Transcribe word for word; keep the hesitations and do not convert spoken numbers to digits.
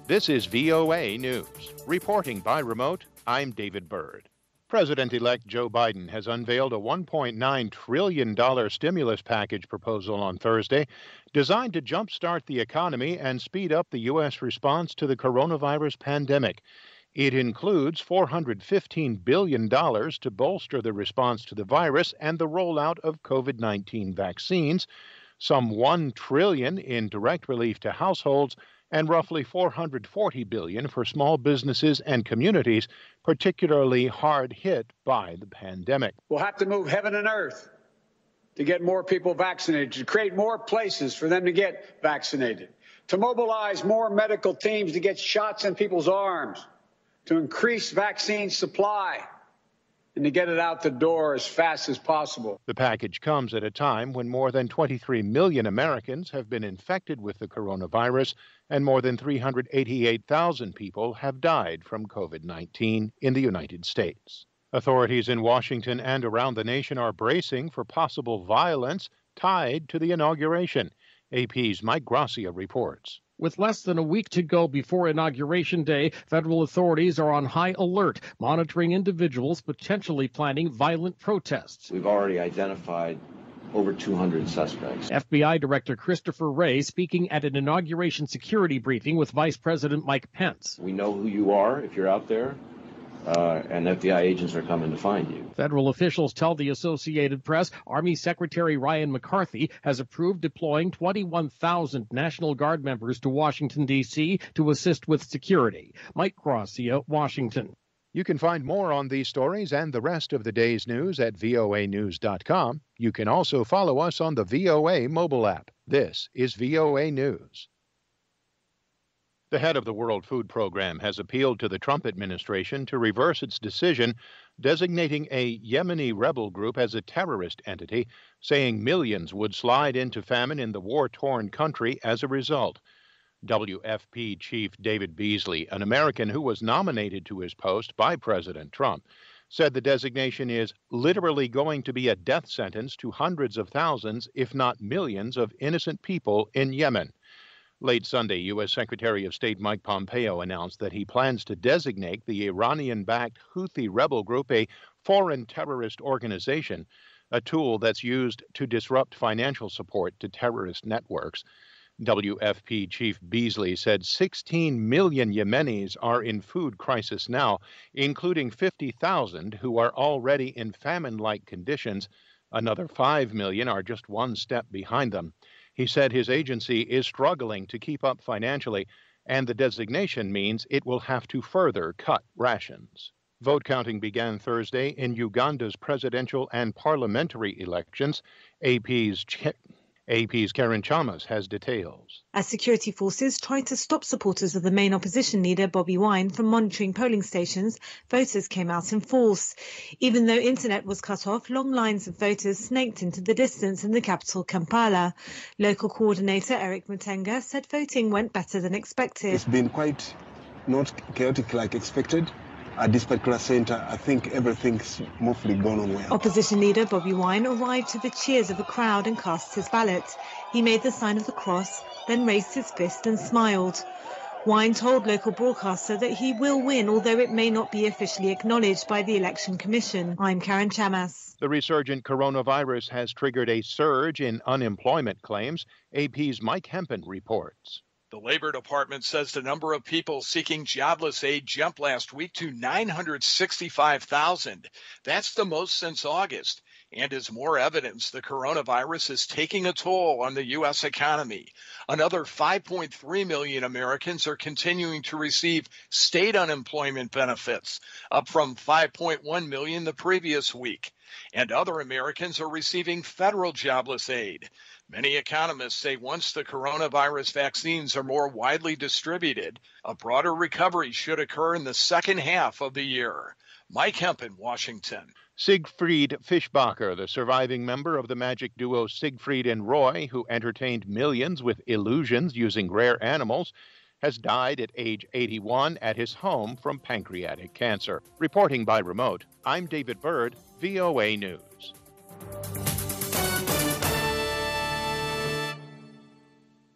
This is V O A News. Reporting by remote, I'm David Byrd. President-elect Joe Biden has unveiled a one point nine trillion dollars stimulus package proposal on Thursday, designed to jumpstart the economy and speed up the U S response to the coronavirus pandemic. It includes four hundred fifteen billion dollars to bolster the response to the virus and the rollout of COVID nineteen vaccines, some one trillion dollars in direct relief to households, and roughly four hundred forty billion dollars for small businesses and communities particularly hard hit by the pandemic. We'll have to move heaven and earth to get more people vaccinated, to create more places for them to get vaccinated, to mobilize more medical teams to get shots in people's arms, to increase vaccine supply, and to get it out the door as fast as possible. The package comes at a time when more than twenty-three million Americans have been infected with the coronavirus and more than three hundred eighty-eight thousand people have died from COVID nineteen in the United States. Authorities in Washington and around the nation are bracing for possible violence tied to the inauguration. A P's Mike Gracia reports. With less than a week to go before Inauguration Day, federal authorities are on high alert, monitoring individuals potentially planning violent protests. We've already identified over two hundred suspects. F B I Director Christopher Wray speaking at an inauguration security briefing with Vice President Mike Pence. We know who you are if you're out there. Uh, and F B I agents are coming to find you. Federal officials tell the Associated Press Army Secretary Ryan McCarthy has approved deploying twenty-one thousand National Guard members to Washington, D C to assist with security. Mike Gracia, Washington. You can find more on these stories and the rest of the day's news at V O A news dot com. You can also follow us on the V O A mobile app. This is V O A News. The head of the World Food Program has appealed to the Trump administration to reverse its decision designating a Yemeni rebel group as a terrorist entity, saying millions would slide into famine in the war-torn country as a result. W F P Chief David Beasley, an American who was nominated to his post by President Trump, said the designation is literally going to be a death sentence to hundreds of thousands, if not millions, of innocent people in Yemen. Late Sunday, U S Secretary of State Mike Pompeo announced that he plans to designate the Iranian-backed Houthi rebel group a foreign terrorist organization, a tool that's used to disrupt financial support to terrorist networks. W F P Chief Beasley said sixteen million Yemenis are in food crisis now, including fifty thousand who are already in famine-like conditions. Another five million are just one step behind them. He said his agency is struggling to keep up financially, and the designation means it will have to further cut rations. Vote counting began Thursday in Uganda's presidential and parliamentary elections. A P's Ch- A P's Karen Chalmers has details. As security forces tried to stop supporters of the main opposition leader, Bobi Wine, from monitoring polling stations, voters came out in force. Even though internet was cut off, long lines of voters snaked into the distance in the capital, Kampala. Local coordinator Eric Mutenga said voting went better than expected. It's been quite not chaotic like expected. At this particular centre, I think everything's mostly gone on well. Opposition leader Bobi Wine arrived to the cheers of a crowd and cast his ballot. He made the sign of the cross, then raised his fist and smiled. Wine told local broadcaster that he will win, although it may not be officially acknowledged by the Election Commission. I'm Karen Chamas. The resurgent coronavirus has triggered a surge in unemployment claims. A P's Mike Hempen reports. The Labor Department says the number of people seeking jobless aid jumped last week to nine hundred sixty-five thousand. That's the most since August, and is more evidence the coronavirus is taking a toll on the U S economy. Another five point three million Americans are continuing to receive state unemployment benefits, up from five point one million the previous week. And other Americans are receiving federal jobless aid. Many economists say once the coronavirus vaccines are more widely distributed, a broader recovery should occur in the second half of the year. Mike Hempen, Washington. Siegfried Fischbacher, the surviving member of the magic duo Siegfried and Roy, who entertained millions with illusions using rare animals, has died at age eighty-one at his home from pancreatic cancer. Reporting by remote, I'm David Byrd, V O A News.